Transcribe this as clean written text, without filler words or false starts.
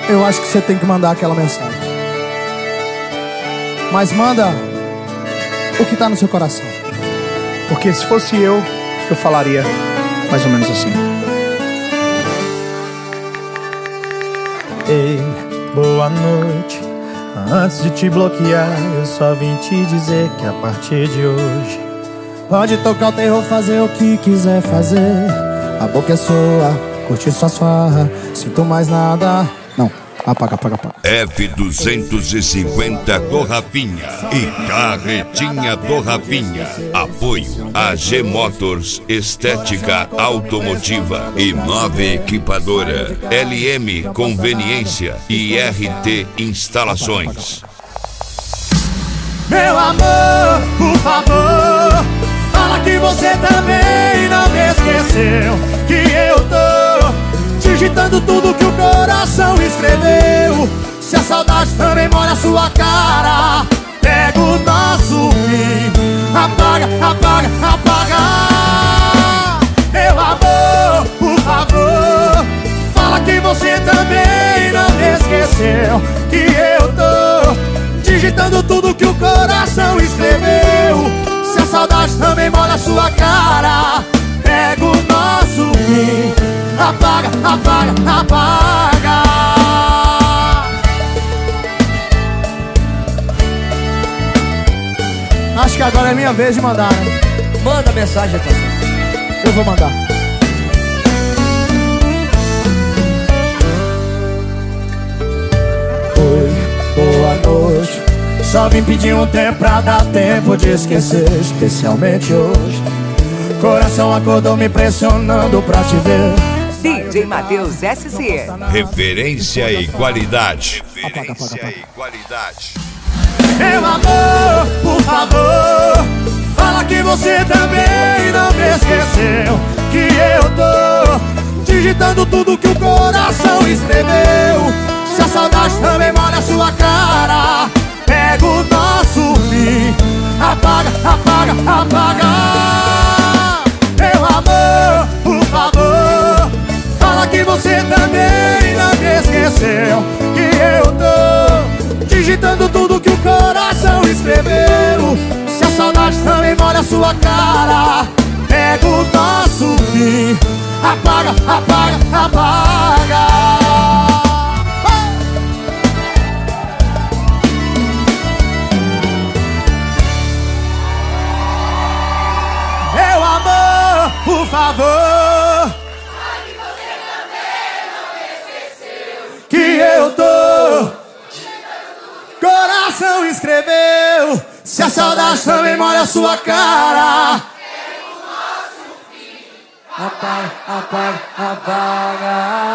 eu acho que você tem que mandar aquela mensagem. Mas manda o que tá no seu coração. Porque se fosse eu falaria mais ou menos assim: ei, boa noite. Antes de te bloquear, eu só vim te dizer que a partir de hoje pode tocar o terror, fazer o que quiser fazer. A boca é sua, curtir suas farras. Sinto mais nada. Não, apaga. F250 do Rafinha e Carretinha do Rafinha. Apoio AG Motors, Estética Automotiva, Imove Equipadora, LM Conveniência e RT Instalações. Meu amor, por favor, fala que você também não me esqueceu. Que eu tô digitando tudo que o coração escreveu. Se a saudade também molha a sua cara, pega o nosso fim, apaga. Meu amor, por favor, fala que você também não me esqueceu. Que eu tô digitando tudo que o coração escreveu. Se a saudade também molha a sua cara, pega o nosso fim, apaga. Acho que agora é minha vez de mandar, né? Manda mensagem, atenção. Eu vou mandar. Oi, boa noite. Só vim pedir um tempo pra dar tempo de esquecer, especialmente hoje. Coração acordou me pressionando pra te ver. DJ Matheus SC. Referência e qualidade. Meu amor, por favor, fala que você também não me esqueceu. Que eu tô digitando tudo que o coração escreveu. Se a saudade também molha a sua cara, pega o nosso fim, apaga. Meu amor, por favor, fala que você também não me esqueceu. Que eu tô digitando tudo que o coração escreveu. Se a saudade também molha a sua cara, pega o nosso fim, apaga. Meu amor, por favor, fala que você também não me esqueceu. Que eu tô coração escreveu. Se a saudade também molha a sua cara, pega o nosso fim, apaga.